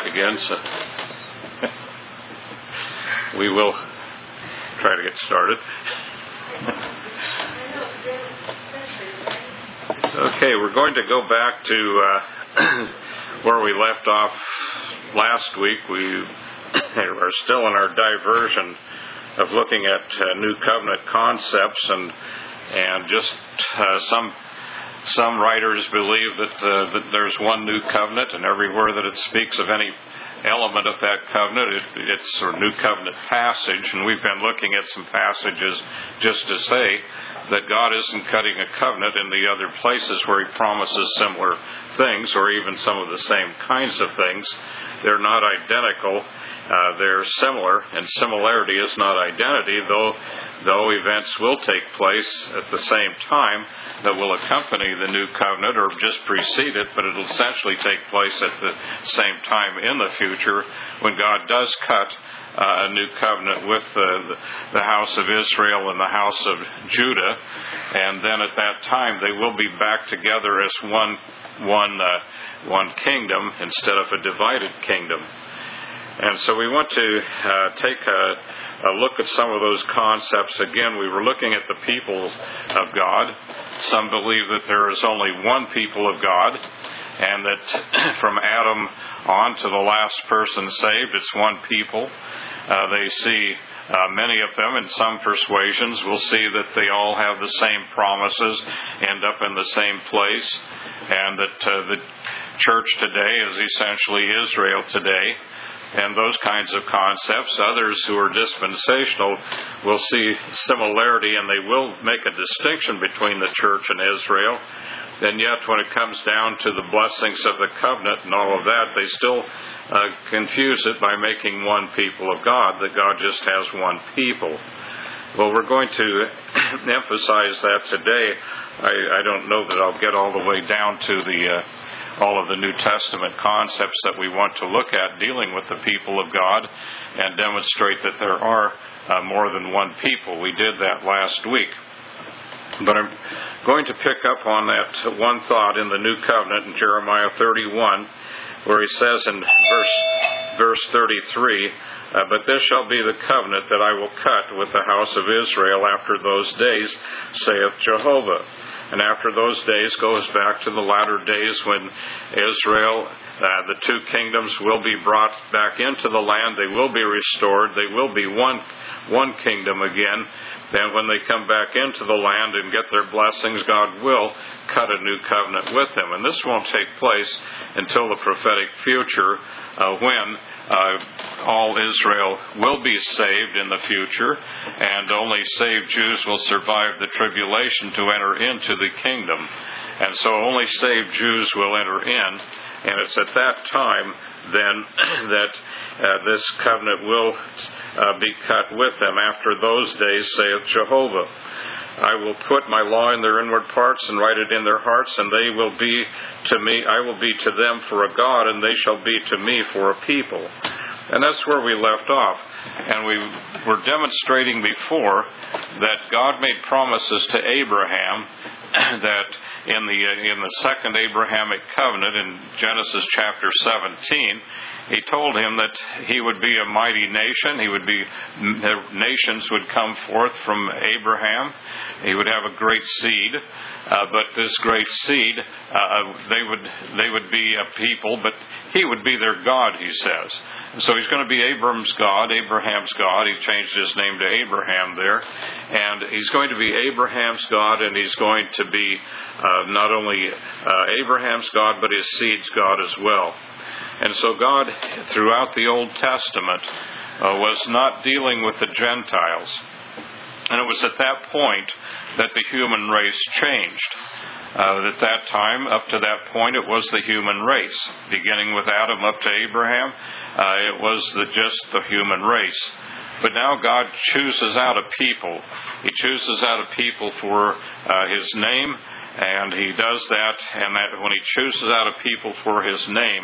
again, so we will try to get started. Okay, we're going to go back to where we left off last week. We are still in our diversion of looking at New Covenant concepts, and just some writers believe that there's one New Covenant, and everywhere that it speaks of any element of that covenant, it's a New Covenant passage, and we've been looking at some passages just to say that God isn't cutting a covenant in the other places where He promises similar things, or even some of the same kinds of things. They're not identical. They're similar, and similarity is not identity, though events will take place at the same time that will accompany the New Covenant or just precede it, but it'll essentially take place at the same time in the future when God does cut a new covenant with the house of Israel and the house of Judah, and then at that time they will be back together as one kingdom instead of a divided kingdom. And so we want to take a look at some of those concepts. Again, we were looking at the people of God. Some believe that there is only one people of God, and that from Adam on to the last person saved, it's one people. They see many of them in some persuasions will see that they all have the same promises, end up in the same place, and that the church today is essentially Israel today, and those kinds of concepts. Others who are dispensational will see similarity, and they will make a distinction between the church and Israel. And yet, when it comes down to the blessings of the covenant and all of that, they still confuse it by making one people of God, that God just has one people. Well, we're going to emphasize that today. I don't know that I'll get all the way down to all of the New Testament concepts that we want to look at dealing with the people of God and demonstrate that there are more than one people. We did that last week. But I'm going to pick up on that one thought in the New Covenant in Jeremiah 31, where he says in verse 33, "But this shall be the covenant that I will cut with the house of Israel after those days, saith Jehovah." And after those days goes back to the latter days when Israel, the two kingdoms will be brought back into the land. They will be restored. They will be one kingdom again. Then when they come back into the land and get their blessings, God will cut a new covenant with them. And this won't take place until the prophetic future, when all Israel will be saved in the future, and only saved Jews will survive the tribulation to enter into the kingdom. And so only saved Jews will enter in, and it's at that time then that this covenant will be cut with them. After those days, saith Jehovah, I will put my law in their inward parts and write it in their hearts, and they will be to me, I will be to them for a God, and they shall be to me for a people. And that's where we left off. And we were demonstrating before that God made promises to Abraham that in the second Abrahamic covenant in Genesis chapter 17, He told him that he would be a mighty nation. Nations would come forth from Abraham. He would have a great seed. But this great seed, they would be a people, but he would be their God, he says. And so he's going to be Abraham's God. He changed his name to Abraham there. And he's going to be Abraham's God, and he's going to be not only Abraham's God, but his seed's God as well. And so God, throughout the Old Testament, was not dealing with the Gentiles. And it was at that point that the human race changed. At that time, up to that point, it was the human race. Beginning with Adam up to Abraham, it was just the human race. But now God chooses out a people. He chooses out a people for His name, and He does that, and that when He chooses out a people for His name,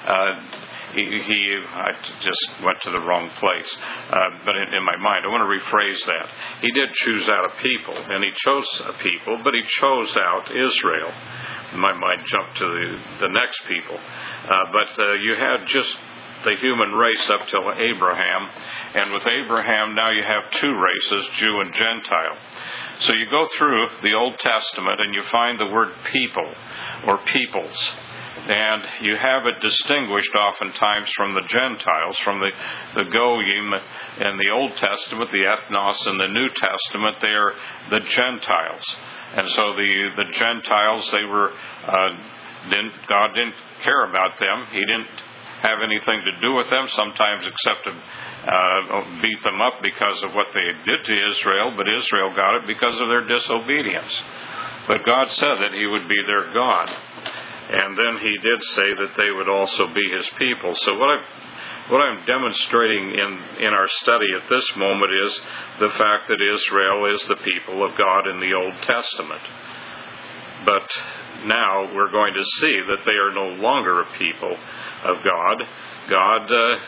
I just went to the wrong place, but in my mind, I want to rephrase that. He did choose out a people, and He chose a people, but He chose out Israel. My mind jumped to the next people. But you had just the human race up till Abraham. And with Abraham, now you have two races, Jew and Gentile. So you go through the Old Testament and you find the word people or peoples. And you have it distinguished oftentimes from the Gentiles, from the Goyim in the Old Testament, the ethnos in the New Testament. They are the Gentiles. And so the Gentiles, they were, God didn't care about them. He didn't have anything to do with them, sometimes except to beat them up because of what they did to Israel, but Israel got it because of their disobedience. But God said that He would be their God. And then He did say that they would also be His people. So what I'm demonstrating in our study at this moment is the fact that Israel is the people of God in the Old Testament. But now we're going to see that they are no longer a people of God. God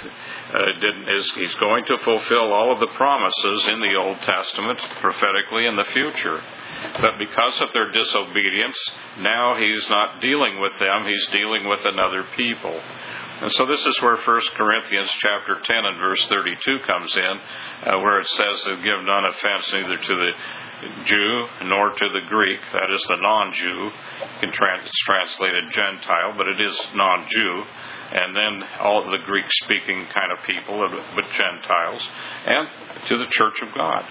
He's going to fulfill all of the promises in the Old Testament prophetically in the future. But because of their disobedience, now He's not dealing with them, He's dealing with another people. And so this is where 1 Corinthians chapter 10 and verse 32 comes in, where it says, "Give none offense neither to the Jew nor to the Greek," that is the non-Jew. It's translated Gentile, but it is non-Jew. And then all of the Greek-speaking kind of people, but Gentiles, and to the church of God.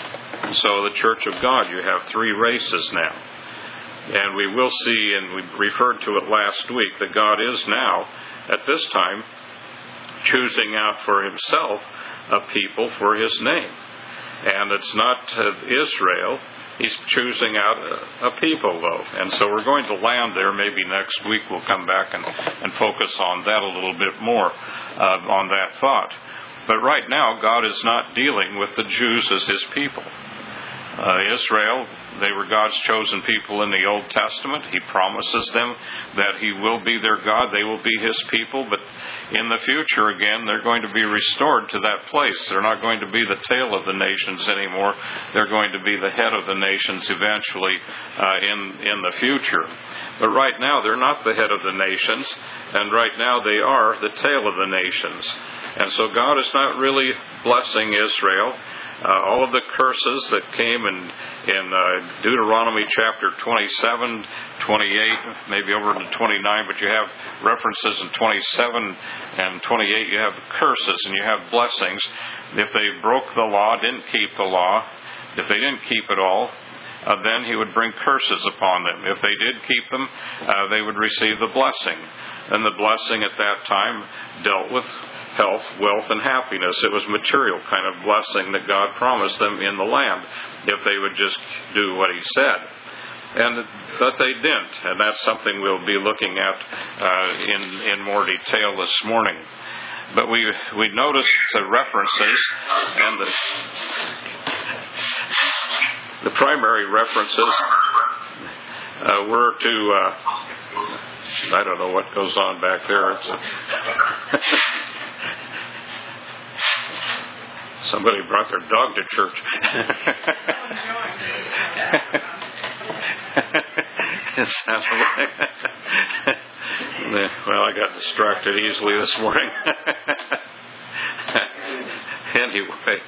So the church of God, you have three races now. And we will see, and we referred to it last week, that God is now, at this time, choosing out for Himself a people for His name. And it's not Israel. He's choosing out a people, though. And so we're going to land there. Maybe next week we'll come back and focus on that a little bit more, on that thought. But right now, God is not dealing with the Jews as His people. Israel, they were God's chosen people in the Old Testament. He promises them that He will be their God. They will be His people. But in the future, again, they're going to be restored to that place. They're not going to be the tail of the nations anymore. They're going to be the head of the nations eventually in the future. But right now, they're not the head of the nations. And right now, they are the tail of the nations. And so God is not really blessing Israel. All of the curses that came in Deuteronomy chapter 27, 28, maybe over to 29, but you have references in 27 and 28. You have curses and you have blessings. If they broke the law, didn't keep the law, if they didn't keep it all, then He would bring curses upon them. If they did keep them, they would receive the blessing. And the blessing at that time dealt with health, wealth, and happiness. It was material kind of blessing that God promised them in the land if they would just do what He said. But they didn't, and that's something we'll be looking at in more detail this morning. But we noticed the references, and the primary references were to I don't know what goes on back there. Somebody brought their dog to church. It sounds like well, I got distracted easily this morning. Anyway,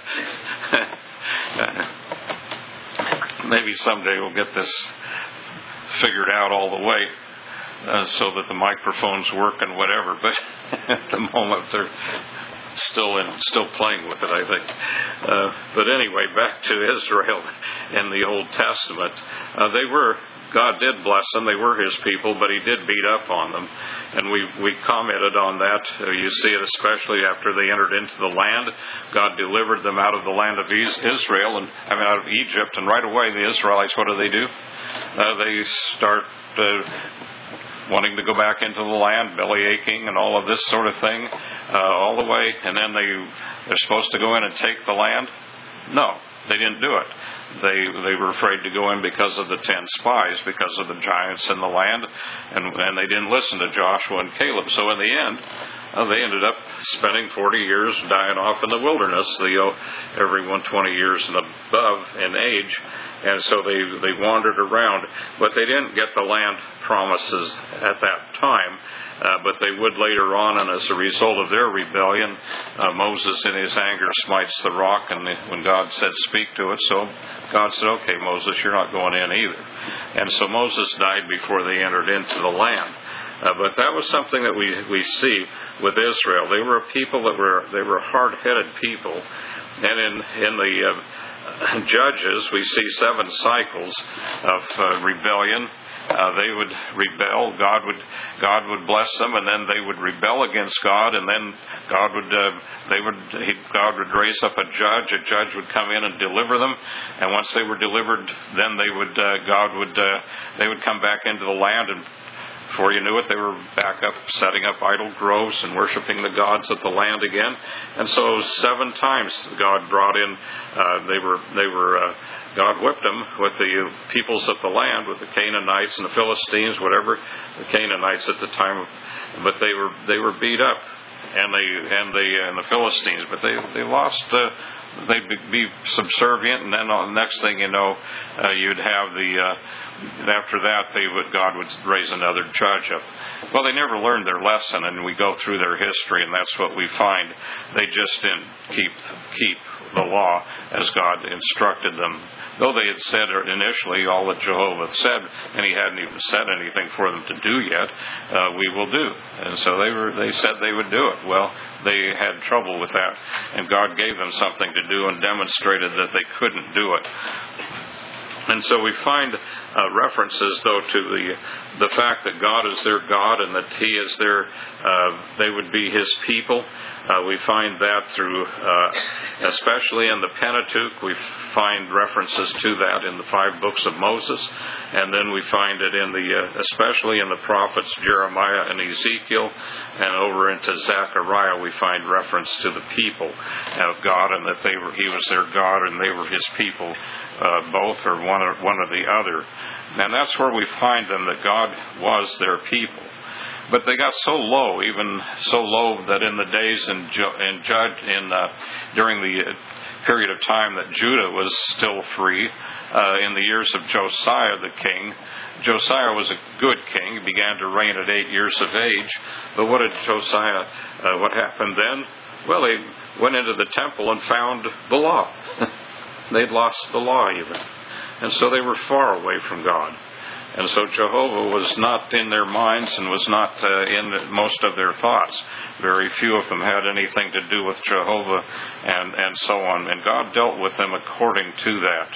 maybe someday we'll get this figured out all the way so that the microphones work and whatever. But at the moment, they're still playing with it, I think. But anyway, back to Israel in the Old Testament. God did bless them. They were His people, but He did beat up on them. And we commented on that. You see it especially after they entered into the land. God delivered them out of the land of Israel, out of Egypt. And right away, the Israelites, what do? They start wanting to go back into the land, belly aching and all of this sort of thing, all the way. And then they're supposed to go in and take the land? No. They didn't do it. They were afraid to go in because of the 10 spies, because of the giants in the land, and they didn't listen to Joshua and Caleb. So in the end, they ended up spending 40 years dying off in the wilderness, everyone 20 years and above in age. And so they wandered around, but they didn't get the land promises at that time, but they would later on. And as a result of their rebellion, Moses in his anger smites the rock, and when God said, speak to it, so God said, okay, Moses, you're not going in either. And so Moses died before they entered into the land. But that was something that we see with Israel. They were a people they were hard-headed people. And in the Judges, we see 7 cycles of rebellion. They would rebel. God would bless them, and then they would rebel against God, and then God would raise up a judge. A judge would come in and deliver them, and once they were delivered, then they would come back into the land, and before you knew it, they were back up, setting up idol groves and worshiping the gods of the land again. And so 7 times God brought in, God whipped them with the peoples of the land, with the Canaanites and the Philistines, whatever, the Canaanites at the time, but they were beat up, and the Philistines, but they lost. They'd be subservient, and then the next thing you know, you'd have after that, God would raise another judge up. Well, they never learned their lesson, and we go through their history, and that's what we find. They just didn't keep the law as God instructed them. Though they had said initially all that Jehovah said, and he hadn't even said anything for them to do yet, we will do. And so they said they would do it. Well, they had trouble with that, and God gave them something to do and demonstrated that they couldn't do it. And so we find references, though, to the fact that God is their God and that He is they would be His people. We find that through, especially in the Pentateuch, we find references to that in the 5 books of Moses, and then we find it especially in the prophets Jeremiah and Ezekiel, and over into Zechariah we find reference to the people of God, and that He was their God and they were His people, both or one or the other. And that's where we find them, that God was their people. But they got so low, even so low that in the days during the period of time that Judah was still free, in the years of Josiah the king. Josiah was a good king. He began to reign at 8 years of age. But what happened then? Well, they went into the temple and found the law. They'd lost the law even. And so they were far away from God. And so Jehovah was not in their minds and was not in most of their thoughts. Very few of them had anything to do with Jehovah and so on. And God dealt with them according to that.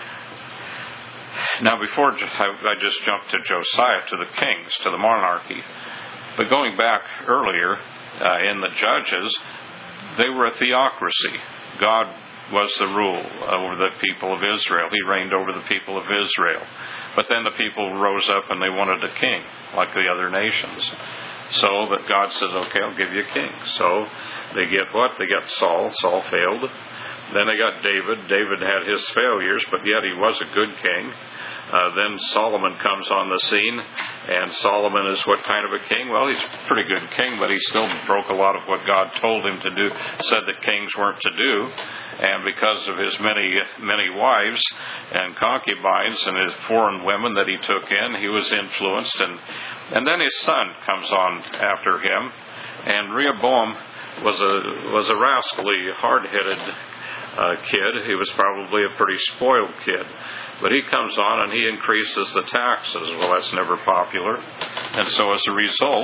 Now, before I just jumped to Josiah, to the kings, to the monarchy. But going back earlier in the Judges, they were a theocracy. God was the rule over the people of Israel. He reigned over the people of Israel. But then the people rose up and they wanted a king, like the other nations. So that God said, okay, I'll give you a king. So they get what? They got Saul. Saul failed. Then they got David. David had his failures, but yet he was a good king. Then Solomon comes on the scene, and Solomon is what kind of a king? Well, he's a pretty good king, but he still broke a lot of what God told him to do, said that kings weren't to do. And because of his many wives and concubines and his foreign women that he took in, he was influenced. And then his son comes on after him, and Rehoboam was a rascally, hard-headed kid. He was probably a pretty spoiled kid. But he comes on and he increases the taxes. Well, that's never popular. And so as a result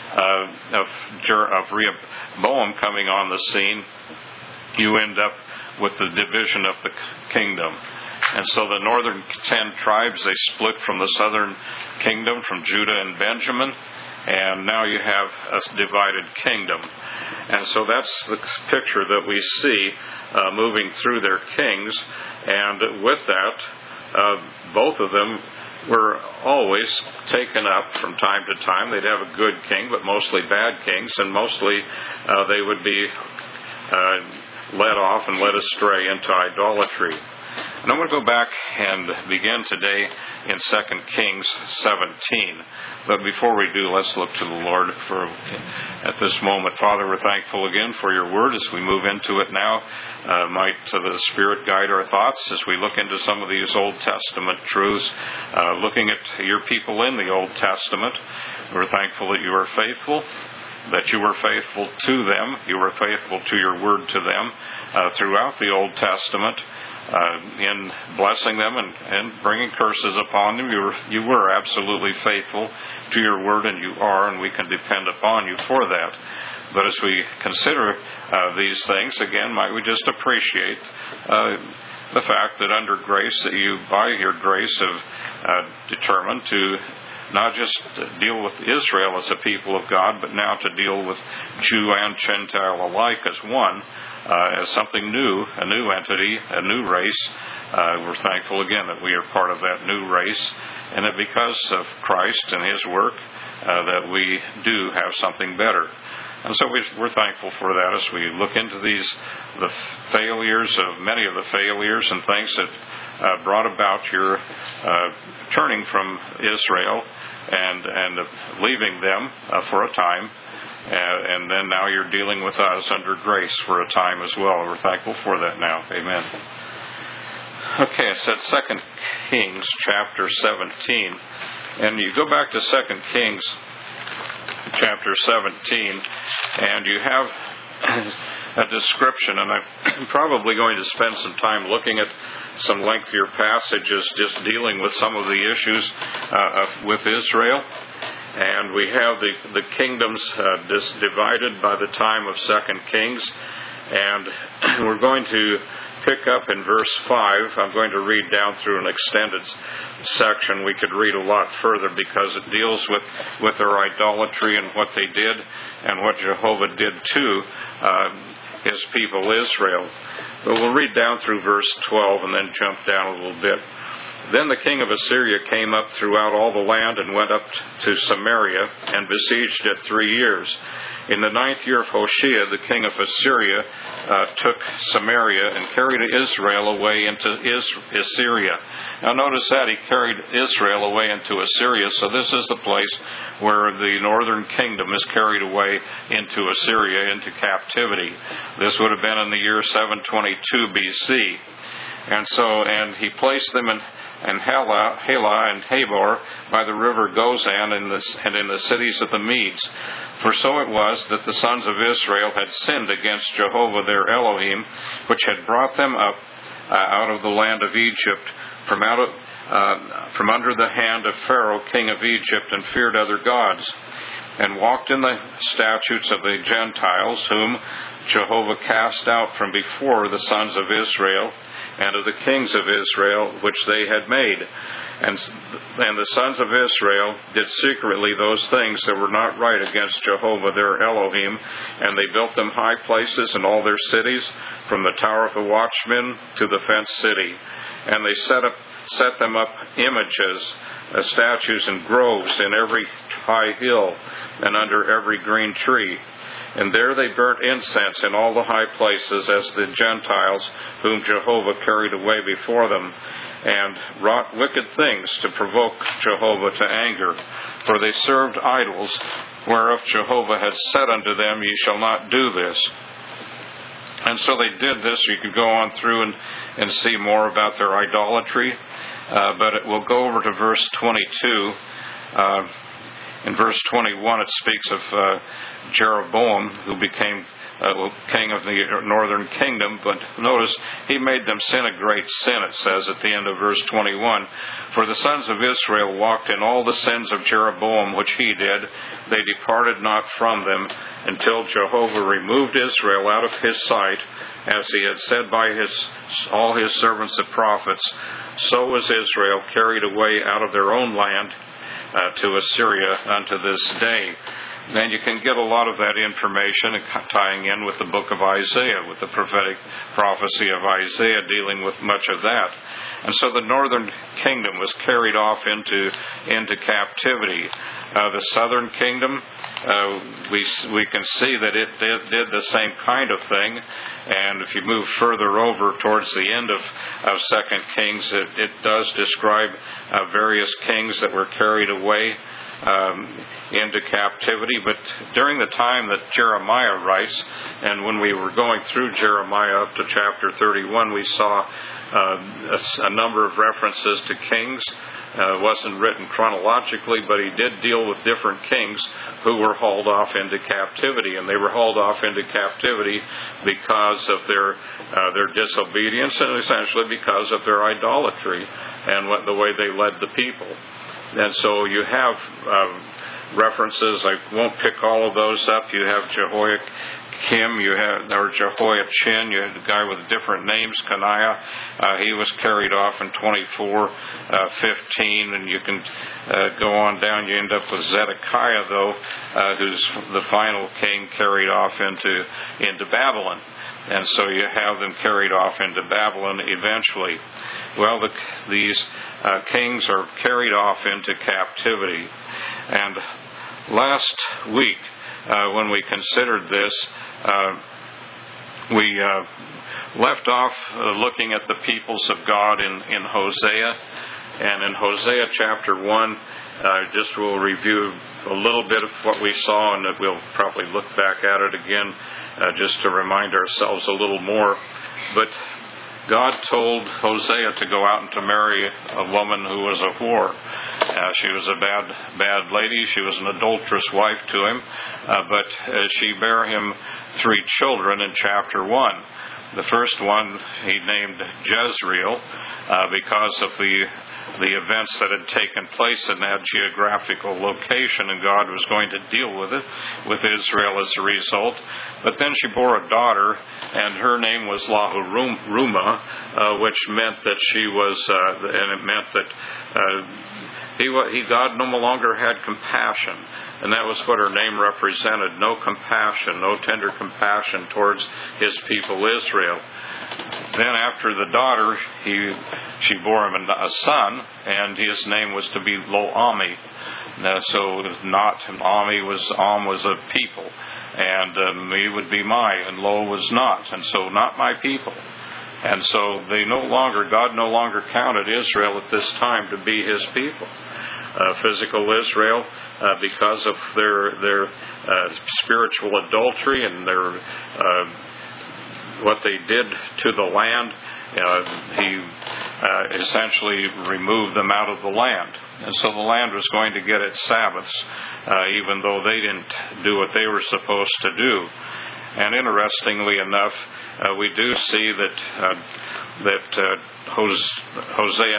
of Rehoboam coming on the scene, you end up with the division of the kingdom. And so the northern 10 tribes, they split from the southern kingdom, from Judah and Benjamin. And now you have a divided kingdom. And so that's the picture that we see moving through their kings. And with that, both of them were always taken up from time to time. They'd have a good king, but mostly bad kings, and mostly they would be led off and led astray into idolatry. And I'm going to go back and begin today in 2 Kings 17. But before we do, let's look to the Lord at this moment. Father, we're thankful again for your word as we move into it now. Might the Spirit guide our thoughts as we look into some of these Old Testament truths, looking at your people in the Old Testament. We're thankful that you are faithful, that you were faithful to them. You were faithful to your word to them throughout the Old Testament. In blessing them and bringing curses upon them. You were absolutely faithful to your word, and you are, and we can depend upon you for that. But as we consider these things, again, might we just appreciate the fact that under grace, that you, by your grace, have determined to not just deal with Israel as a people of God, but now to deal with Jew and Gentile alike as one, as something new, a new entity, a new race. We're thankful again that we are part of that new race, and that because of Christ and His work, that we do have something better. And so we're thankful for that as we look into the failures of many of the failures and things that brought about your turning from Israel and leaving them for a time. And then now you're dealing with us under grace for a time as well. We're thankful for that now. Amen. Okay, it said 2 Kings chapter 17. And you go back to 2 Kings chapter 17, and you have a description, and I'm probably going to spend some time looking at some lengthier passages just dealing with some of the issues with Israel. And we have the kingdoms divided by the time of 2 Kings. And we're going to pick up in verse 5. I'm going to read down through an extended section. We could read a lot further because it deals with their idolatry and what they did and what Jehovah did to His people Israel. But we'll read down through verse 12 and then jump down a little bit. Then the king of Assyria came up throughout all the land and went up to Samaria and besieged it 3 years. In the 9th year of Hoshea, the king of Assyria took Samaria and carried Israel away into Assyria. Now notice that he carried Israel away into Assyria, so this is the place where the northern kingdom is carried away into Assyria, into captivity. This would have been in the year 722 BC. And he placed them in Halah and Habor by the river Gozan and in the cities of the Medes. For so it was that the sons of Israel had sinned against Jehovah their Elohim, which had brought them up out of the land of Egypt, from under the hand of Pharaoh, king of Egypt, and feared other gods, and walked in the statutes of the Gentiles, whom Jehovah cast out from before the sons of Israel, and of the kings of Israel, which they had made. And the sons of Israel did secretly those things that were not right against Jehovah their Elohim, and they built them high places in all their cities, from the tower of the watchmen to the fenced city. And they set them up images, statues and groves in every high hill and under every green tree. And there they burnt incense in all the high places as the Gentiles whom Jehovah carried away before them, and wrought wicked things to provoke Jehovah to anger. For they served idols, whereof Jehovah had said unto them, Ye shall not do this. And so they did this. You could go on through and see more about their idolatry, but it will go over to verse 22. In verse 21, it speaks of Jeroboam, who became king of the northern kingdom. But notice, he made them sin a great sin, it says at the end of verse 21. For the sons of Israel walked in all the sins of Jeroboam, which he did. They departed not from them, until Jehovah removed Israel out of his sight, as he had said by all his servants the prophets. So was Israel carried away out of their own land to Assyria unto this day. And you can get a lot of that information tying in with the book of Isaiah, with the prophetic prophecy of Isaiah dealing with much of that. And so the northern kingdom was carried off into captivity. The southern kingdom, we can see that it did the same kind of thing. And if you move further over towards the end of 2 Kings, it does describe various kings that were carried away into captivity. But during the time that Jeremiah writes, and when we were going through Jeremiah up to chapter 31, we saw a number of references to kings. It wasn't written chronologically, but he did deal with different kings who were hauled off into captivity, and they were hauled off into captivity because of their disobedience, and essentially because of their idolatry and the way they led the people. And so you have references. I won't pick all of those up. You have Jehoiakim, or Jehoiachin. You have the guy with different names, Coniah. He was carried off in 24:15, and you can go on down. You end up with Zedekiah, though, who's the final king carried off into Babylon. And so you have them carried off into Babylon eventually. Well, these kings are carried off into captivity. And last week, when we considered this, we left off looking at the peoples of God in Hosea. And in Hosea chapter 1, just we'll review a little bit of what we saw, and we'll probably look back at it again just to remind ourselves a little more. But God told Hosea to go out and to marry a woman who was a whore. She was a bad lady. She was an adulterous wife to him, but she bare him 3 children in chapter 1. The first one he named Jezreel because of the events that had taken place in that geographical location, and God was going to deal with it, with Israel as a result. But then she bore a daughter, and her name was Lahuruma, which meant that she was, and it meant that God no longer had compassion, and that was what her name represented: no compassion, no tender compassion towards his people Israel. Then after the daughter, she bore him a son, and his name was to be Lo-Ami. So not Ami was a people, and me would be my, and Lo was not, and so not my people. And so God no longer counted Israel at this time to be his people. Physical Israel, because of their spiritual adultery and their what they did to the land, he essentially removed them out of the land. And so the land was going to get its Sabbaths, even though they didn't do what they were supposed to do. And interestingly enough, we do see that Hosea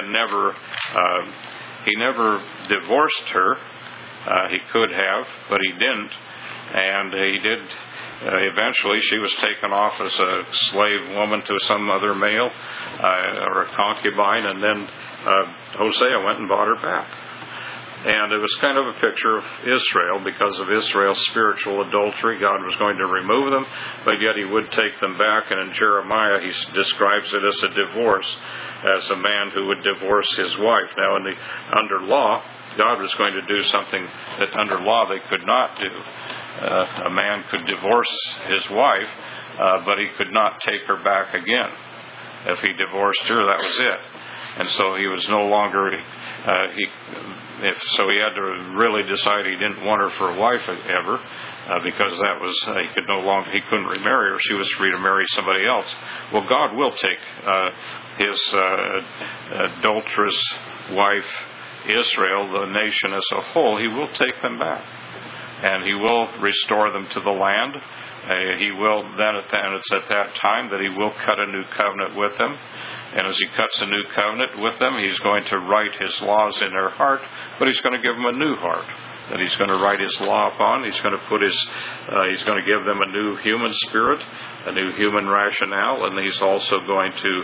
never divorced her. He could have, but he didn't. And he did. Eventually, she was taken off as a slave woman to some other male or a concubine, and then Hosea went and bought her back. And it was kind of a picture of Israel. Because of Israel's spiritual adultery, God was going to remove them, but yet he would take them back. And in Jeremiah, he describes it as a divorce, as a man who would divorce his wife. Now, under law, God was going to do something that under law they could not do. A man could divorce his wife, but he could not take her back again. If he divorced her, that was it. And so he was no longer, he had to really decide he didn't want her for a wife ever, because that was, he couldn't remarry her. She was free to marry somebody else. Well, God will take his adulterous wife, Israel, the nation as a whole. He will take them back, and he will restore them to the land. He will then, and it's at that time that he will cut a new covenant with them. And as he cuts a new covenant with them, he's going to write his laws in their heart, but he's going to give them a new heart. that He's going to write His law upon. He's going to He's going to give them a new human spirit, a new human rationale, and He's also going to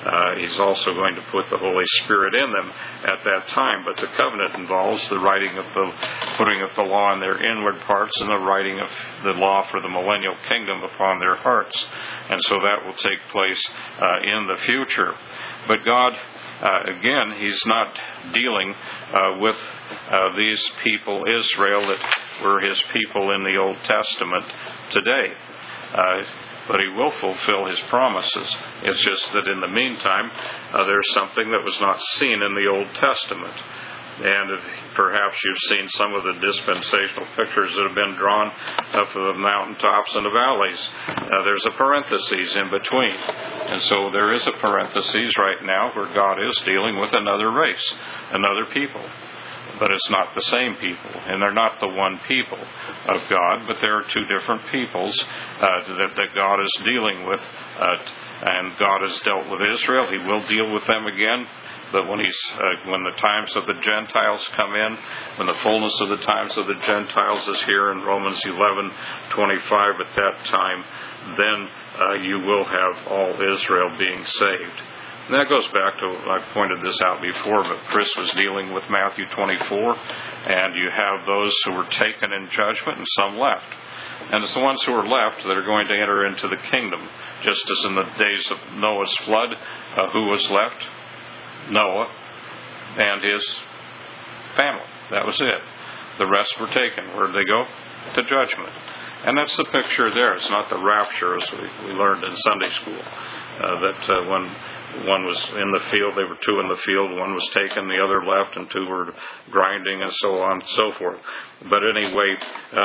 put the Holy Spirit in them at that time. But the covenant involves the putting of the law in their inward parts and the writing of the law for the millennial kingdom upon their hearts. And so that will take place in the future. But God, again, He's not dealing with these people, Israel, that were His people in the Old Testament today. But He will fulfill His promises. It's just that in the meantime, there's something that was not seen in the Old Testament. And perhaps you've seen some of the dispensational pictures that have been drawn up of the mountaintops and the valleys. There's a parenthesis in between. And so there is a parenthesis right now where God is dealing with another race, another people. But it's not the same people, and they're not the one people of God, but there are two different peoples that God is dealing with. And God has dealt with Israel. He will deal with them again. But when the times of the Gentiles come in, when the fullness of the times of the Gentiles is here in Romans 11:25, at that time, then you will have all Israel being saved. And that goes back to, I pointed this out before, but Chris was dealing with Matthew 24, and you have those who were taken in judgment and some left. And it's the ones who are left that are going to enter into the kingdom, just as in the days of Noah's flood. Who was left? Noah and his family. That was it. The rest were taken. Where did they go? To judgment. And that's the picture there. It's not the rapture, as we learned in Sunday school. When one was in the field, there were two in the field, one was taken, the other left, and two were grinding, and so on and so forth. But anyway,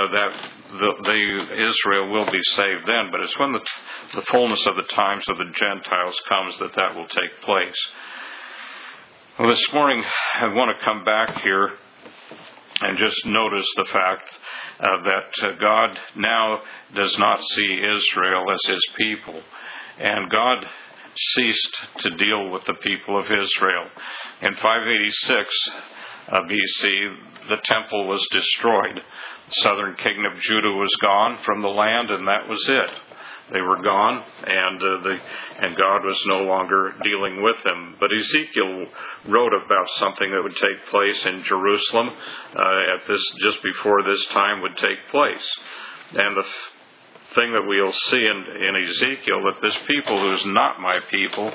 Israel will be saved then, but it's when the fullness of the times of the Gentiles comes that will take place. Well, this morning I want to come back here and just notice the fact that God now does not see Israel as His people. And God ceased to deal with the people of Israel. In 586 BC, the temple was destroyed. The southern kingdom of Judah was gone from the land, and that was it. They were gone, and God was no longer dealing with them. But Ezekiel wrote about something that would take place in Jerusalem just before this time would take place. And the thing that we'll see in Ezekiel, that this people who is not my people,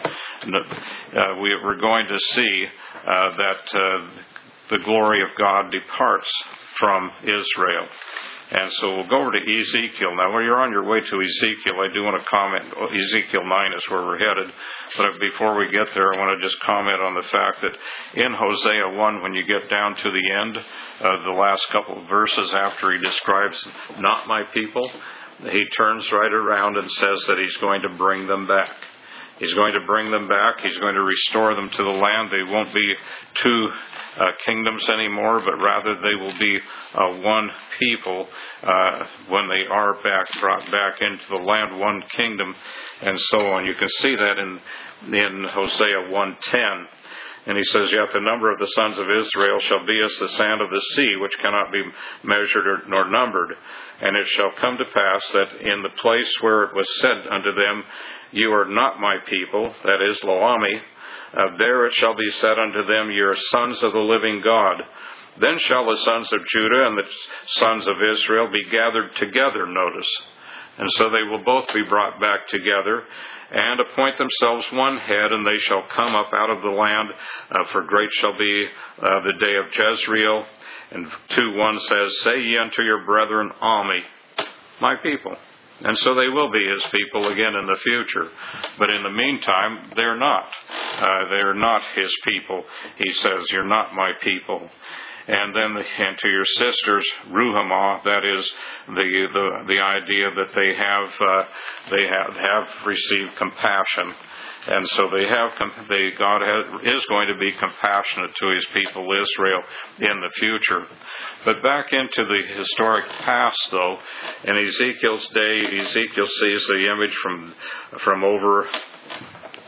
we're going to see that the glory of God departs from Israel. And so we'll go over to Ezekiel. Now, when you're on your way to Ezekiel, I do want to comment. Ezekiel 9 is where we're headed. But before we get there, I want to just comment on the fact that in Hosea 1, when you get down to the end, the last couple of verses after he describes not my people, he turns right around and says that he's going to bring them back. He's going to bring them back. He's going to restore them to the land. They won't be two kingdoms anymore, but rather they will be one people when they are brought back into the land, one kingdom, and so on. You can see that in Hosea 1:10. And he says, "Yet the number of the sons of Israel shall be as the sand of the sea, which cannot be measured nor numbered. And it shall come to pass that in the place where it was said unto them, You are not my people," that is, Lo-Ami, "there it shall be said unto them, Ye are sons of the living God. Then shall the sons of Judah and the sons of Israel be gathered together," notice. "And so they will both be brought back together, and appoint themselves one head, and they shall come up out of the land, for great shall be the day of Jezreel." And 2:1 says, "Say ye unto your brethren, Ami," my people. And so they will be His people again in the future. But in the meantime, they're not. They're not His people. He says, "You're not my people." And then, and to your sisters, Ruhamah, that is the idea that they have received compassion, and so God is going to be compassionate to His people Israel in the future. But back into the historic past, though, in Ezekiel's day, Ezekiel sees the image from over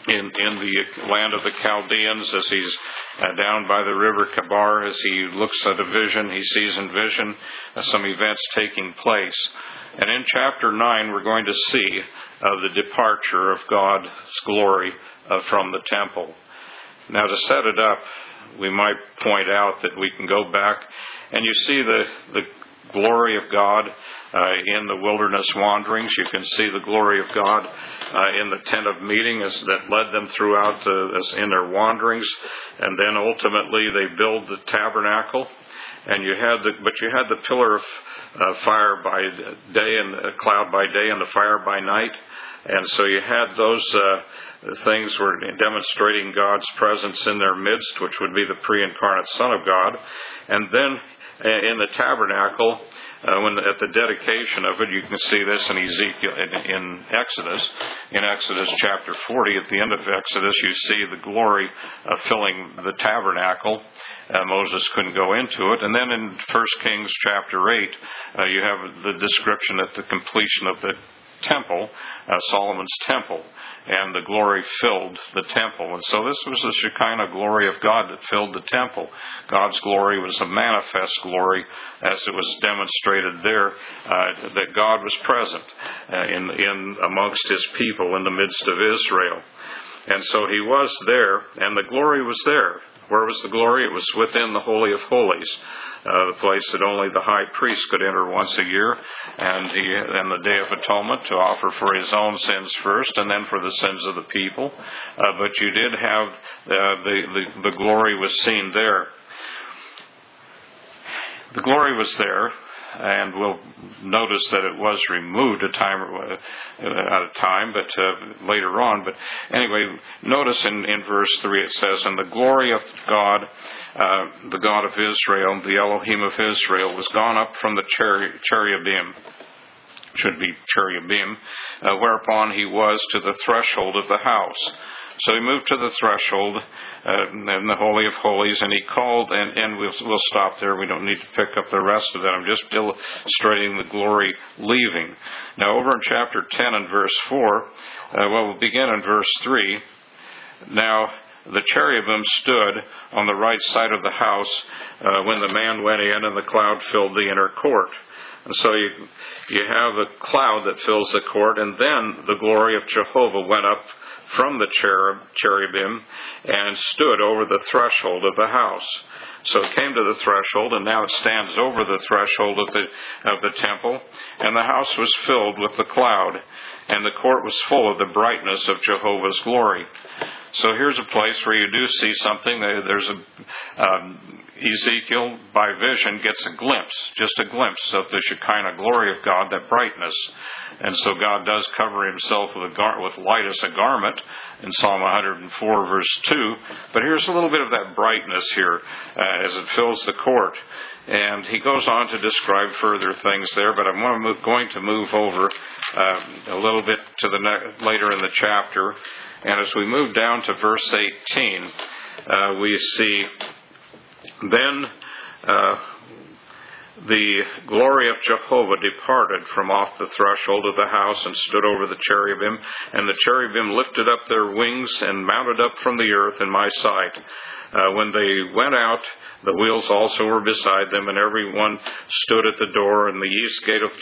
in the land of the Chaldeans, as he's down by the river Kebar, as he looks at a vision, he sees in vision some events taking place. And in chapter 9, we're going to see the departure of God's glory from the temple. Now, to set it up, we might point out that we can go back, and you see the glory of God in the wilderness wanderings. You can see the glory of God in the tent of meeting that led them throughout in their wanderings, and then ultimately they build the tabernacle. And you had the pillar of fire by day and a cloud by day and the fire by night. And so you had those things were demonstrating God's presence in their midst, which would be the pre-incarnate Son of God. And then in the tabernacle, at the dedication of it, you can see this in in Exodus chapter 40. At the end of Exodus, you see the glory filling the tabernacle. Moses couldn't go into it. And then in 1 Kings chapter 8, you have the description at the completion of the temple, Solomon's temple, and the glory filled the temple. And so this was the Shekinah glory of God that filled the temple. God's glory was a manifest glory, as it was demonstrated there, that God was present in amongst His people in the midst of Israel. And so He was there, and the glory was there. Where was the glory? It was within the Holy of Holies, the place that only the high priest could enter once a year, and the Day of Atonement, to offer for his own sins first, and then for the sins of the people. But you did have the glory was seen there. The glory was there, and we'll notice that it was removed at a time, but later on. But anyway, notice in verse 3 it says, "And the glory of God, the God of Israel, the Elohim of Israel, was gone up from the cherubim," should be cherubim, whereupon he was to the threshold of the house. So he moved to the threshold in the Holy of Holies, and he called, and we'll stop there. We don't need to pick up the rest of that. I'm just illustrating the glory leaving. Now, over in chapter 10 and verse 4, we'll begin in verse 3. "Now, the cherubim stood on the right side of the house when the man went in, and the cloud filled the inner court." And so you have a cloud that fills the court, and then the glory of Jehovah went up from the cherubim and stood over the threshold of the house. So it came to the threshold, and now it stands over the threshold of the temple, and the house was filled with the cloud, and the court was full of the brightness of Jehovah's glory. So here's a place where you do see something. There's Ezekiel, by vision, gets a glimpse of the Shekinah glory of God, that brightness. And so God does cover Himself with light as a garment in Psalm 104, verse 2. But here's a little bit of that brightness here as it fills the court. And he goes on to describe further things there, but I'm going to move over a little bit to later in the chapter. And as we move down to verse 18, we see, "Then the glory of Jehovah departed from off the threshold of the house and stood over the cherubim, and the cherubim lifted up their wings and mounted up from the earth in my sight. When they went out, the wheels also were beside them, and every one stood at the door in the east gate of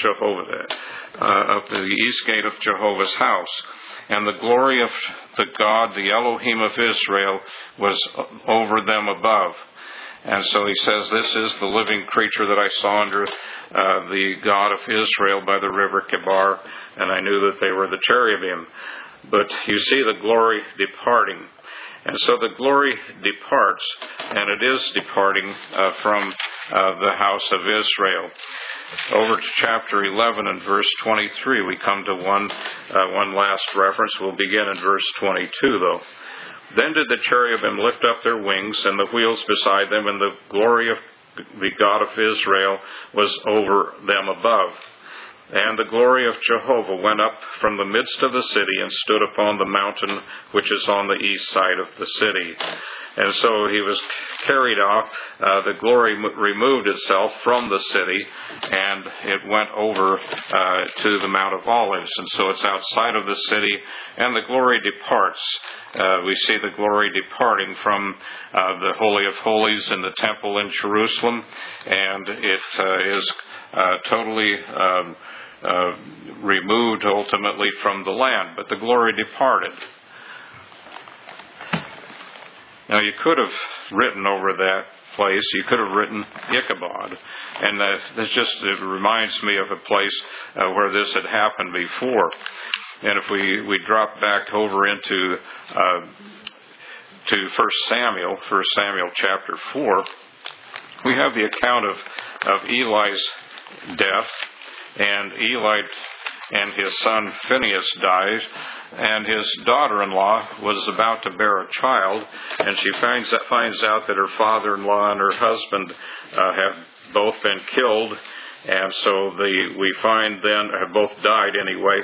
Jehovah's house. And the glory of the God, the Elohim of Israel, was over them above." And so he says, "This is the living creature that I saw under the God of Israel by the river Kebar, and I knew that they were the cherubim." But you see the glory departing. And so the glory departs, and it is departing from the house of Israel. Over to chapter 11 and verse 23, we come to one last reference. We'll begin in verse 22, though. "Then did the cherubim lift up their wings, and the wheels beside them, and the glory of the God of Israel was over them above. And the glory of Jehovah went up from the midst of the city and stood upon the mountain which is on the east side of the city. And so he was carried off. The glory removed itself from the city, and it went over to the Mount of Olives. And so it's outside of the city, and the glory departs. We see the glory departing from the Holy of Holies in the temple in Jerusalem, and it is totally removed ultimately from the land. But the glory departed. Now, you could have written over that place, you could have written Ichabod. And it reminds me of a place where this had happened before. And if we drop back over into to 1 Samuel chapter 4, we have the account of Eli's death, and Eli and his son Phinehas dies, and his daughter-in-law was about to bear a child, and she finds out that her father-in-law and her husband have both been killed, and so we find then have both died anyway.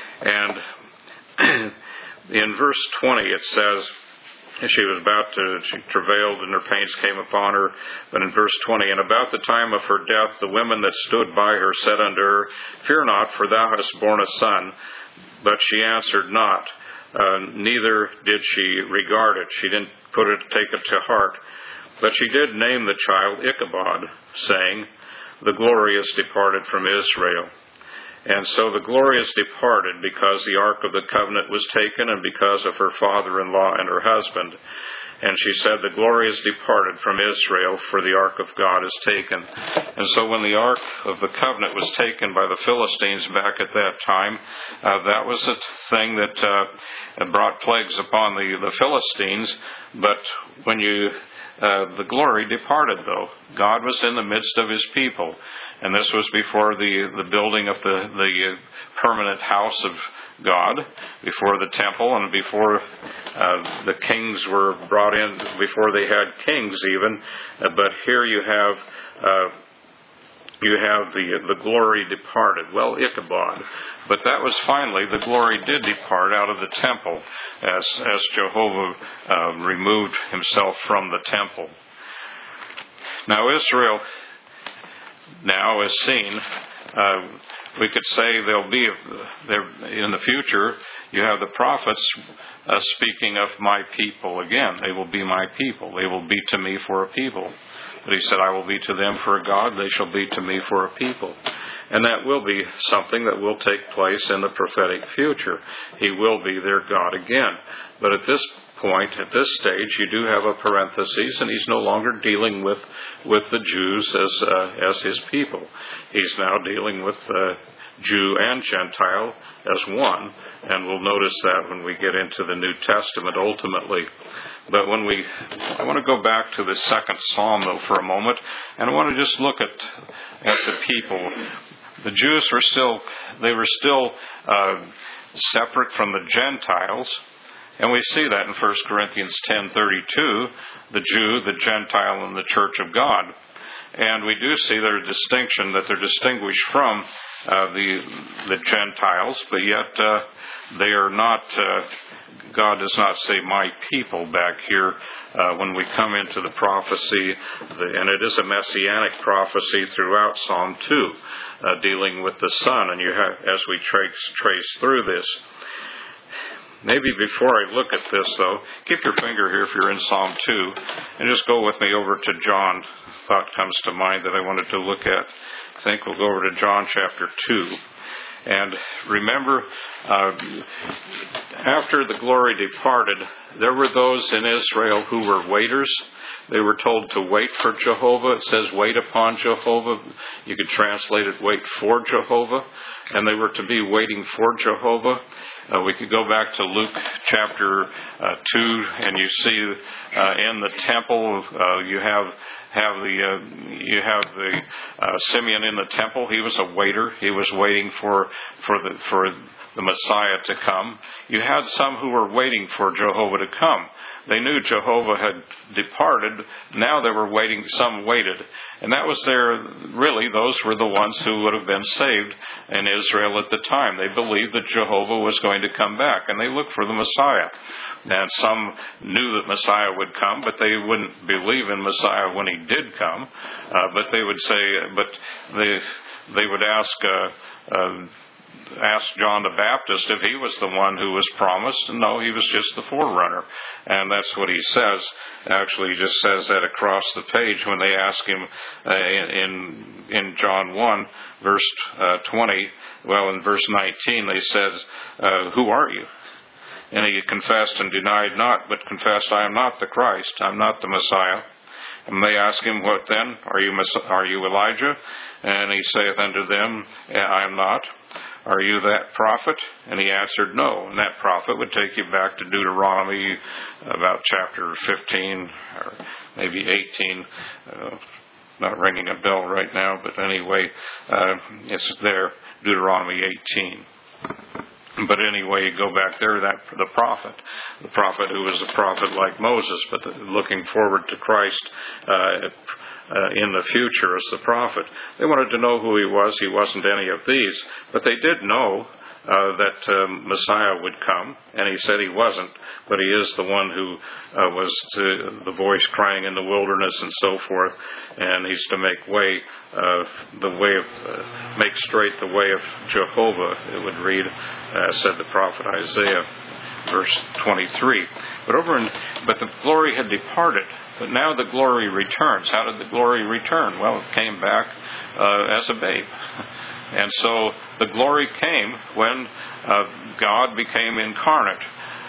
And in verse 20 it says, she travailed and her pains came upon her. But in verse 20, and about the time of her death, the women that stood by her said unto her, Fear not, for thou hast borne a son. But she answered not, neither did she regard it. She didn't take it to heart. But she did name the child Ichabod, saying, The glory is departed from Israel. And so the glory is departed because the Ark of the Covenant was taken and because of her father-in-law and her husband. And she said, The glory is departed from Israel, for the Ark of God is taken. And so when the Ark of the Covenant was taken by the Philistines back at that time, that was a thing that brought plagues upon the Philistines. But when the glory departed, though. God was in the midst of His people. And this was before the building of the permanent house of God, before the temple, and before the kings were brought in, before they had kings even. But here you have the glory departed. Well, Ichabod. But that was finally, the glory did depart out of the temple as Jehovah removed Himself from the temple. Now Israel now is seen, we could say they'll be in the future. You have the prophets speaking of my people again. They will be my people. They will be to me for a people. But He said, I will be to them for a God. They shall be to me for a people. And that will be something that will take place in the prophetic future. He will be their God again. But at this point, at this stage, you do have a parenthesis, and He's no longer dealing with the Jews as His people. He's now dealing with Jew and Gentile as one, and we'll notice that when we get into the New Testament ultimately. But I want to go back to the second Psalm, though, for a moment, and I want to just look at the people. The Jews were still separate from the Gentiles. And we see that in 1 Corinthians 10:32, the Jew, the Gentile, and the Church of God. And we do see their distinction, that they're distinguished from the Gentiles, but yet they are not, God does not say my people back here when we come into the prophecy, and it is a messianic prophecy throughout Psalm 2, dealing with the Son, and as we trace through this. Maybe before I look at this, though, keep your finger here if you're in Psalm 2, and just go with me over to John. A thought comes to mind that I wanted to look at. I think we'll go over to John chapter 2. And remember, after the glory departed, there were those in Israel who were waiters. They were told to wait for Jehovah. It says wait upon Jehovah. You could translate it wait for Jehovah. And they were to be waiting for Jehovah. We could go back to Luke chapter 2, and you see in the temple you have the Simeon in the temple. He was a waiter. He was waiting for the Messiah to come. You had some who were waiting for Jehovah to come. They knew Jehovah had departed. departed, now they were waiting, some waited. And that was those were the ones who would have been saved in Israel at the time. They believed that Jehovah was going to come back, and they looked for the Messiah. And some knew that Messiah would come, but they wouldn't believe in Messiah when he did come. But they would say, they would ask John the Baptist if he was the one who was promised. No, he was just the forerunner. And that's what he says. Actually, he just says that across the page when they ask him in John 1, verse 20. Well, in verse 19, they says, who are you? And he confessed and denied not, but confessed, I am not the Christ, I am not the Messiah. And they ask him, what then? Are you Elijah? And he saith unto them, I am not. Are you that prophet? And he answered, no. And that prophet would take you back to Deuteronomy, about chapter 15, or maybe 18. Not ringing a bell right now, but anyway, it's there, Deuteronomy 18. But anyway, you go back there, the prophet who was a prophet like Moses, but looking forward to Christ in the future as the prophet. They wanted to know who he was. He wasn't any of these, but they did know that Messiah would come, and he said he wasn't, but he is the one who was the voice crying in the wilderness and so forth, and he's to make make straight the way of Jehovah, it would read, said the prophet Isaiah, verse 23. But the glory had departed, but now the glory returns. How did the glory return? Well, it came back as a babe. And so the glory came when God became incarnate.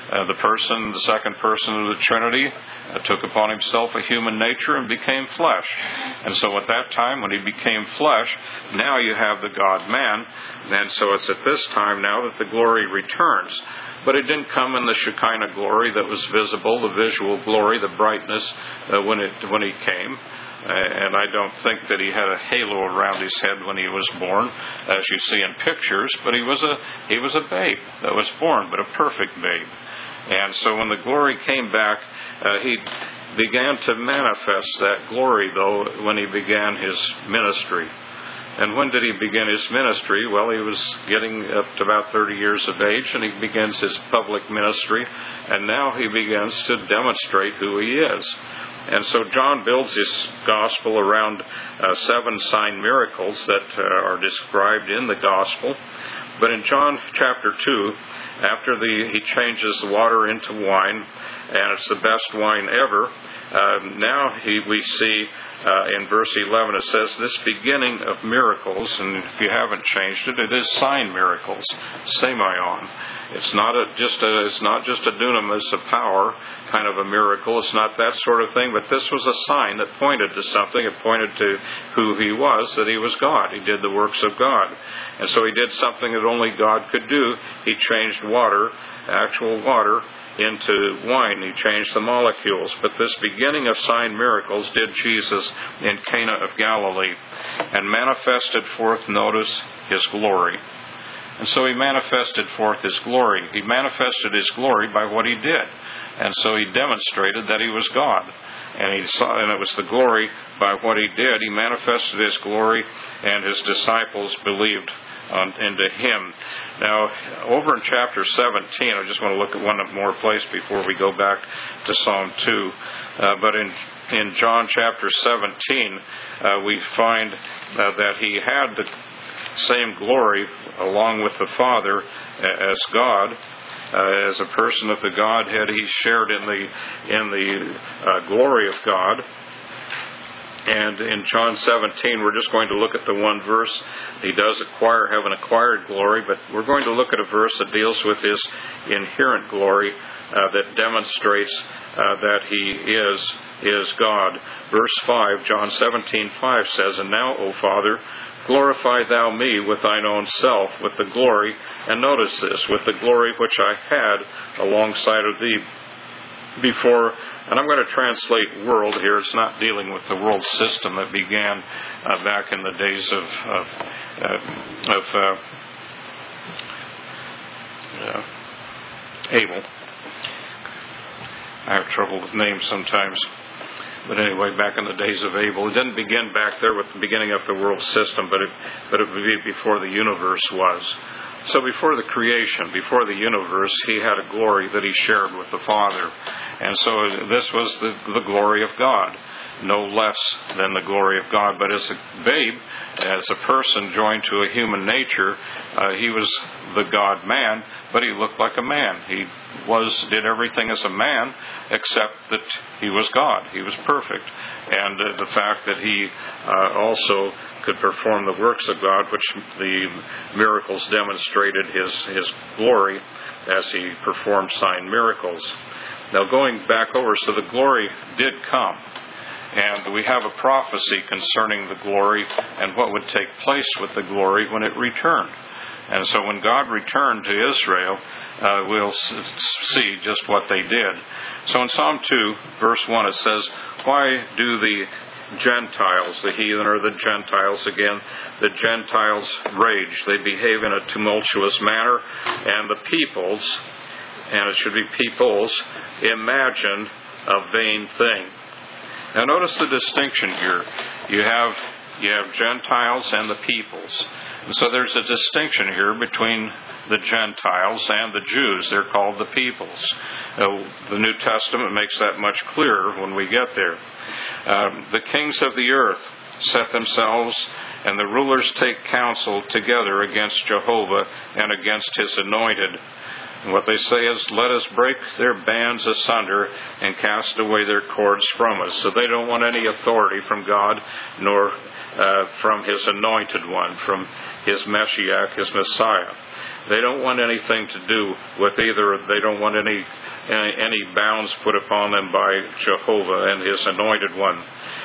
The second person of the Trinity, took upon himself a human nature and became flesh. And so at that time, when he became flesh, now you have the God-man. And so it's at this time now that the glory returns. But it didn't come in the Shekinah glory that was visible, the visual glory, the brightness when he came. And I don't think that he had a halo around his head when he was born, as you see in pictures, but he was a babe that was born, but a perfect babe. And so when the glory came back, he began to manifest that glory, though, when he began his ministry. And when did he begin his ministry? Well, he was getting up to about 30 years of age, and he begins his public ministry, and now he begins to demonstrate who he is. And so John builds his gospel around 7 sign miracles that are described in the gospel. But in John chapter 2, after he changes the water into wine, and it's the best wine ever, now we see in verse 11 it says, this beginning of miracles, and if you haven't changed it, it is sign miracles, semeion. It's not just a dunamis, a power kind of a miracle. It's not that sort of thing, but this was a sign that pointed to something. It pointed to who he was, that he was God. He did the works of God. And so he did something that only God could do. He changed water, actual water, into wine. He changed the molecules. But this beginning of sign miracles did Jesus in Cana of Galilee, and manifested forth, notice, his glory. And so he manifested forth his glory. He manifested his glory by what he did. And so he demonstrated that he was God. And it was the glory by what he did. He manifested his glory, and his disciples believed into him. Now, over in chapter 17, I just want to look at one more place before we go back to Psalm 2. But in John chapter 17, we find that he had the same glory along with the Father as God. As a person of the Godhead, he shared in the glory of God. And in John 17, we're just going to look at the one verse. He does have an acquired glory, but we're going to look at a verse that deals with his inherent glory that demonstrates that he is God. Verse 5, John 17:5 says, and now, O Father, glorify thou me with thine own self, with the glory, and notice this, with the glory which I had alongside of thee before. And I'm going to translate world here. It's not dealing with the world system that began back in the days of Abel. I have trouble with names sometimes. But anyway, back in the days of Abel, it didn't begin back there with the beginning of the world system, but it would be before the universe was. So before the creation, before the universe, he had a glory that he shared with the Father. And so this was the glory of God, no less than the glory of God. But as a babe, as a person joined to a human nature, he was the God-man, but he looked like a man. He did everything as a man, except that he was God. He was perfect. And the fact that he also could perform the works of God, which the miracles demonstrated his glory as he performed sign miracles. Now going back over, so the glory did come. And we have a prophecy concerning the glory and what would take place with the glory when it returned. And so when God returned to Israel, we'll see just what they did. So in Psalm 2, verse 1, it says, "Why do the Gentiles, the heathen or the Gentiles again, the Gentiles rage? They behave in a tumultuous manner, and the peoples," and it should be peoples, "imagine a vain thing." Now notice the distinction here. You have Gentiles and the peoples. And so there's a distinction here between the Gentiles and the Jews. They're called the peoples. The New Testament makes that much clearer when we get there. The kings of the earth set themselves, and the rulers take counsel together against Jehovah and against his anointed. And what they say is, "Let us break their bands asunder and cast away their cords from us." So they don't want any authority from God, nor from his anointed one, from his Messiah, his Messiah. They don't want anything to do with either. They don't want any bounds put upon them by Jehovah and his anointed one.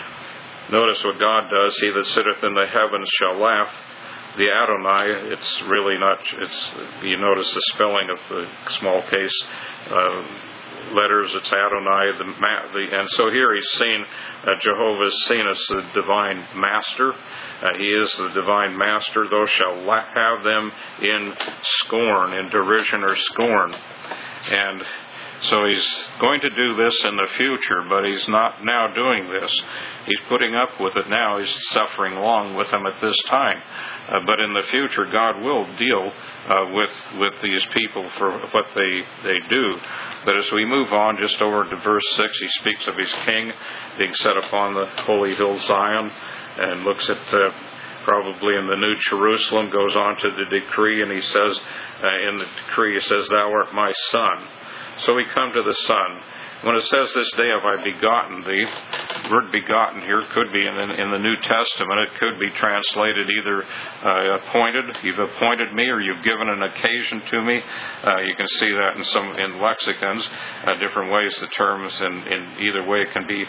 Notice what God does. "He that sitteth in the heavens shall laugh." The Adonai, it's really not, you notice the spelling of the small case letters, it's Adonai, and so here he's seen, Jehovah is seen as the divine master. He is the divine master. "Thou shalt have them in scorn," in derision or scorn. And so he's going to do this in the future, but he's not now doing this. He's putting up with it now. He's suffering along with them at this time. But in the future, God will deal with these people for what they do. But as we move on just over to verse 6, he speaks of his king being set upon the holy hill Zion, and looks at probably in the New Jerusalem, goes on to the decree, and he says, in the decree, he says, "Thou art my son." So we come to the Son. When it says, "This day have I begotten thee," the word begotten here could be in the New Testament. It could be translated either appointed, "You've appointed me," or "You've given an occasion to me." You can see that in lexicons, different ways the terms in either way can be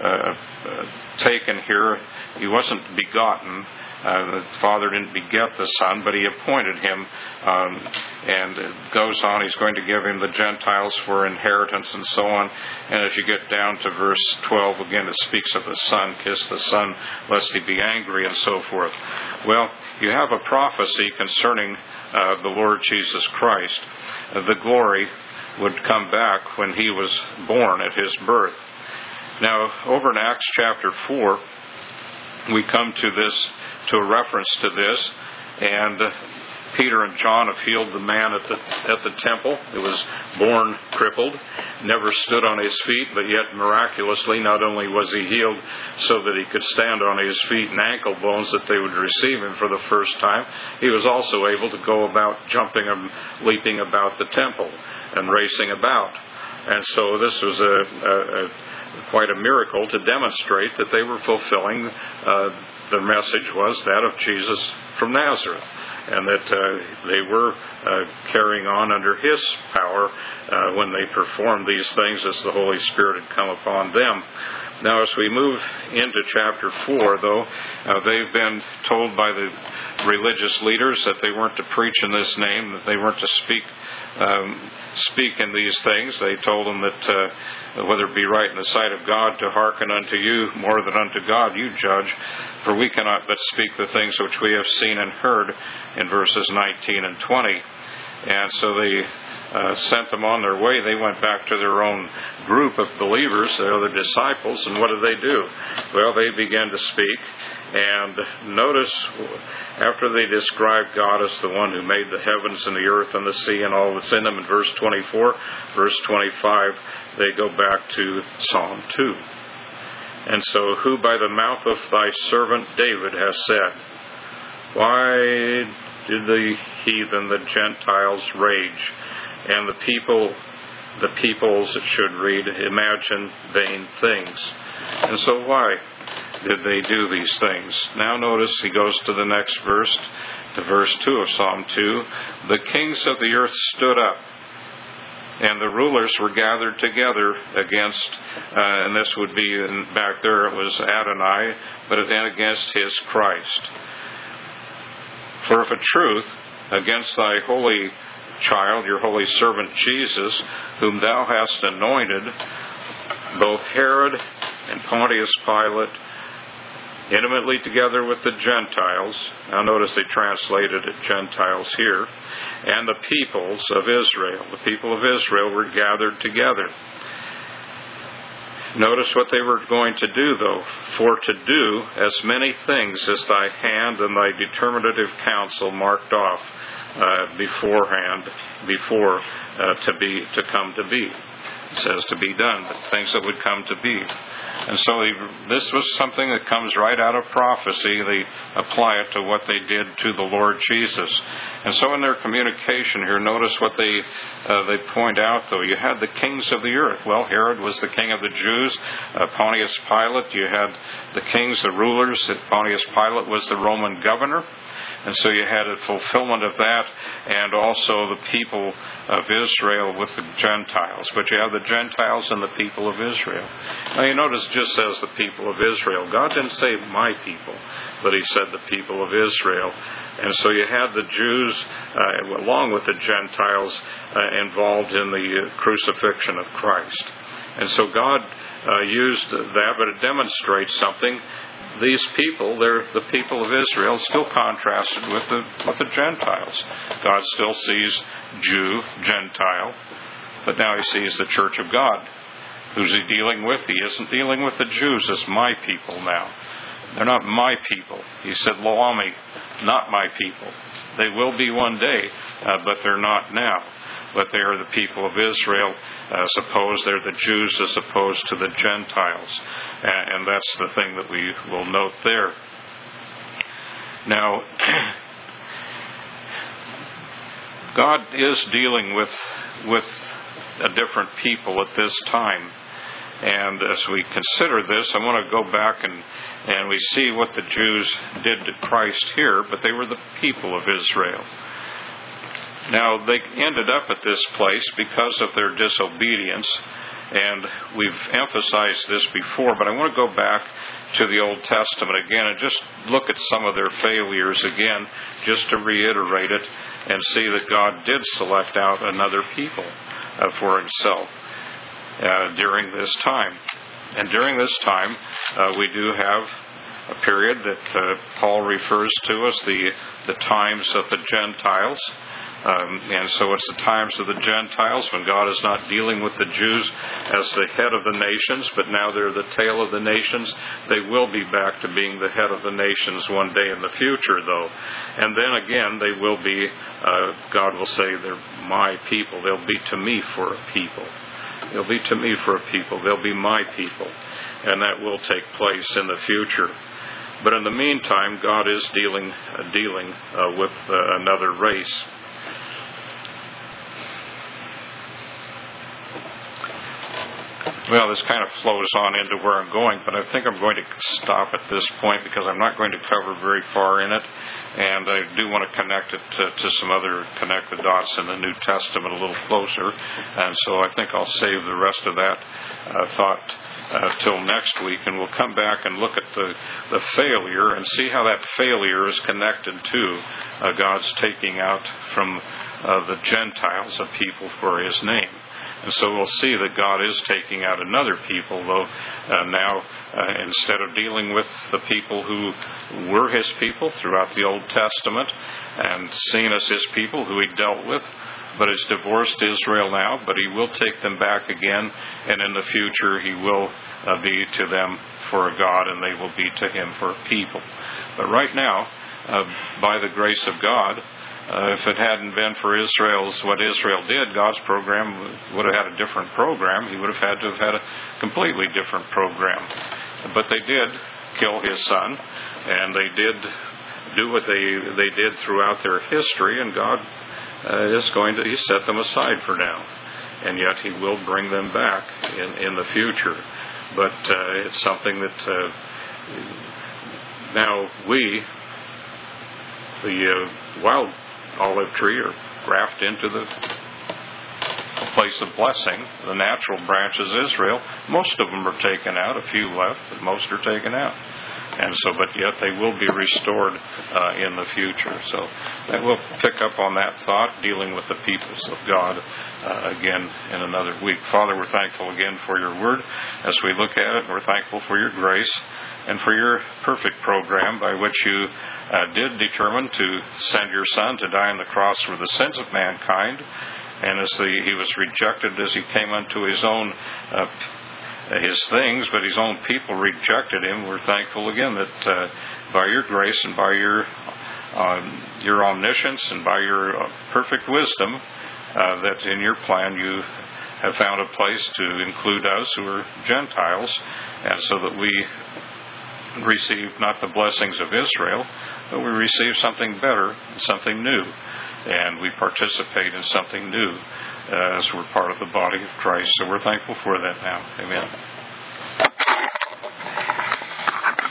taken here. He wasn't begotten. The Father didn't beget the Son, but he appointed him. And it goes on, he's going to give him the Gentiles for inheritance and so on. And as you get down to verse 12, again, it speaks of the Son. "Kiss the Son, lest he be angry," and so forth. Well, you have a prophecy concerning the Lord Jesus Christ. The glory would come back when he was born at his birth. Now, over in Acts chapter 4, we come to a reference to this, and Peter and John have healed the man at the temple who was born crippled, never stood on his feet, but yet miraculously, not only was he healed so that he could stand on his feet and ankle bones that they would receive him for the first time, he was also able to go about jumping and leaping about the temple and racing about. And so this was quite a miracle to demonstrate that they were fulfilling the message was that of Jesus from Nazareth, and that they were carrying on under his power when they performed these things as the Holy Spirit had come upon them. Now, as we move into chapter 4, though, they've been told by the religious leaders that they weren't to preach in this name, that they weren't to speak in these things. They told them that whether it be right in the sight of God to hearken unto you more than unto God, you judge, for we cannot but speak the things which we have seen and heard, in verses 19 and 20. And so they sent them on their way. They went back to their own group of believers, the other disciples, and what did they do? Well, they began to speak. And notice, after they described God as the one who made the heavens and the earth and the sea and all that's in them in verse 24, verse 25, they go back to Psalm 2. And so, who by the mouth of thy servant David has said, why did the heathen, the Gentiles, rage, and the peoples, it should read, imagine vain things? And so why did they do these things? Now notice he goes to the next verse, to verse 2 of Psalm 2. The kings of the earth stood up, and the rulers were gathered together against, and this would be, back there it was Adonai, but then against his Christ. For if a truth against thy holy child, your holy servant Jesus, whom thou hast anointed, both Herod and Pontius Pilate, intimately together with the Gentiles, now notice they translated it Gentiles here, and the peoples of Israel. The people of Israel were gathered together. Notice what they were going to do, though. For to do as many things as thy hand and thy determinative counsel marked off beforehand, to come to be. It says to be done, but things that would come to be. And so this was something that comes right out of prophecy. They apply it to what they did to the Lord Jesus. And so in their communication here, notice what they point out, though. You had the kings of the earth. Well, Herod was the king of the Jews. Pontius Pilate, you had the kings, the rulers. Pontius Pilate was the Roman governor. And so you had a fulfillment of that, and also the people of Israel with the Gentiles. But you have the Gentiles and the people of Israel. Now you notice it just says the people of Israel. God didn't say my people, but he said the people of Israel. And so you had the Jews, along with the Gentiles, involved in the crucifixion of Christ. And so God used that, but it demonstrates something. These people, they're the people of Israel, still contrasted with the Gentiles. God still sees Jew, Gentile, but now he sees the church of God. Who's he dealing with? He isn't dealing with the Jews as my people now. They're not my people. He said, Loami, not my people. They will be one day, but they're not now. But they are the people of Israel, suppose they're the Jews as opposed to the Gentiles. And that's the thing that we will note there. Now, God is dealing with a different people at this time. And as we consider this, I want to go back and we see what the Jews did to Christ here, but they were the people of Israel. Now, they ended up at this place because of their disobedience, and we've emphasized this before, but I want to go back to the Old Testament again and just look at some of their failures again, just to reiterate it and see that God did select out another people for himself during this time. And during this time, we do have a period that Paul refers to as the times of the Gentiles. And so it's the times of the Gentiles when God is not dealing with the Jews as the head of the nations, but now they're the tail of the nations. They will be back to being the head of the nations one day in the future, though. And then again, they will be, God will say, they're my people. They'll be to me for a people. They'll be to me for a people. They'll be my people. And that will take place in the future. But in the meantime, God is dealing with another race. Well, this kind of flows on into where I'm going, but I think I'm going to stop at this point because I'm not going to cover very far in it, and I do want to connect it to some other connect the dots in the New Testament a little closer, and so I think I'll save the rest of that thought till next week, and we'll come back and look at the failure and see how that failure is connected to God's taking out from the Gentiles a people for his name. And so we'll see that God is taking out another people, though now instead of dealing with the people who were his people throughout the Old Testament and seen as his people who he dealt with, but has divorced Israel now, but He will take them back again, and in the future He will be to them for a God, and they will be to Him for a people. But right now, by the grace of God, if it hadn't been for what Israel did, God's program would have had a different program. He would have had to have had a completely different program. But they did kill His Son, and they did do what they did throughout their history, and God He set them aside for now. And yet He will bring them back in the future. But it's something that now we, the wild olive tree, are grafted into the place of blessing. The natural branches, Israel, most of them are taken out. A few left, but most are taken out. And so, but yet they will be restored in the future. So we'll pick up on that thought, dealing with the peoples of God again in another week. Father, we're thankful again for Your Word as we look at it. We're thankful for Your grace and for Your perfect program by which You did determine to send Your Son to die on the cross for the sins of mankind. And as He was rejected as He came unto His own His things, but His own people rejected Him. We're thankful again that by Your grace and by Your omniscience and by Your perfect wisdom, that in Your plan You have found a place to include us who are Gentiles, and so that we receive not the blessings of Israel, but we receive something better, something new, and we participate in something new as we're part of the body of Christ. So we're thankful for that now. Amen.